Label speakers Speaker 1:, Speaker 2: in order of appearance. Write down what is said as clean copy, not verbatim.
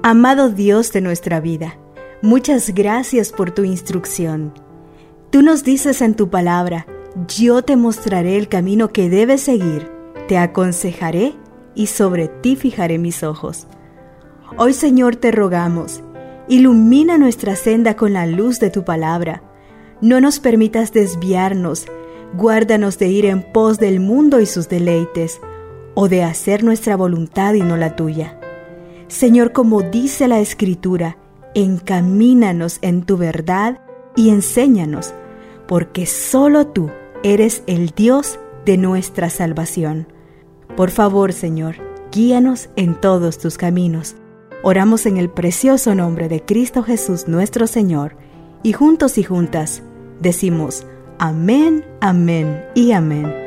Speaker 1: Amado Dios de nuestra vida, muchas gracias por tu instrucción. Tú nos dices en tu palabra: yo te mostraré el camino que debes seguir, te aconsejaré y sobre ti fijaré mis ojos. Hoy, Señor, te rogamos, ilumina nuestra senda con la luz de tu palabra. No nos permitas desviarnos, guárdanos de ir en pos del mundo y sus deleites, o de hacer nuestra voluntad y no la tuya. Señor, como dice la Escritura, encamínanos en tu verdad y enséñanos, porque solo tú eres el Dios de nuestra salvación. Por favor, Señor, guíanos en todos tus caminos. Oramos en el precioso nombre de Cristo Jesús nuestro Señor, y juntos y juntas decimos amén, amén y amén.